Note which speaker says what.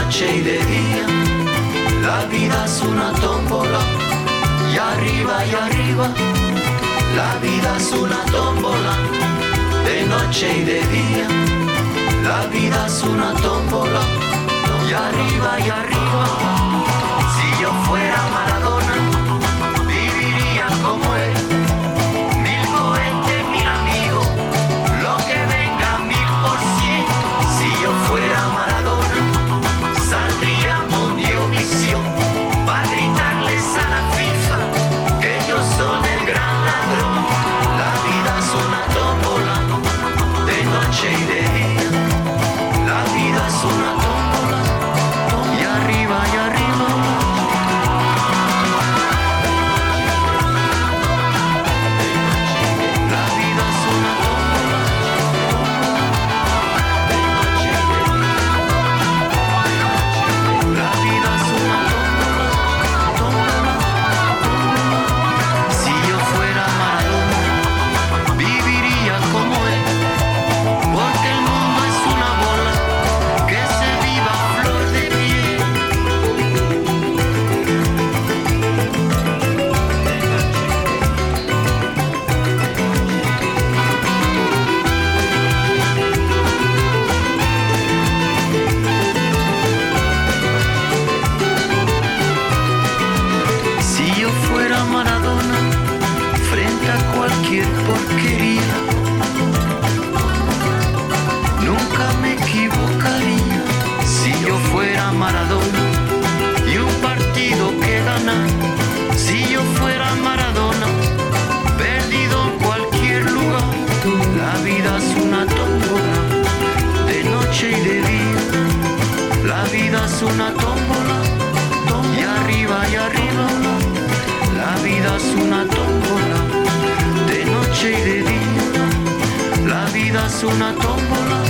Speaker 1: noche y de día. La vida es una tómbola, y arriba, la vida es una tómbola, de noche y de día. La vida es una tómbola, y arriba, si yo fuera Maradona, viviría como él. Mil cohetes, mil amigos, lo que venga 1000%. Si yo fuera Maradona, saldría Mundiovisión para gritarles a la FIFA que ellos son el gran ladrón. La vida es una tómbola, de noche y de día. La vida es una tómbola, y arriba, la vida es una tómbola, de noche y de día. La vida es una tómbola, Si yo fuera Maradona, viviría como él, porque el mundo es una bola que se viva a flor de piel. Si yo fuera Maradona, frente a cualquier porquería, nunca me equivocaría. Si yo fuera Maradona y un partido que ganar. Si yo fuera Maradona, perdido en cualquier lugar. La vida es una tómbola, de noche y de día. La vida es una tómbola, y arriba, la vida es una tómbola, de noche y de día. La vida es una tómbola,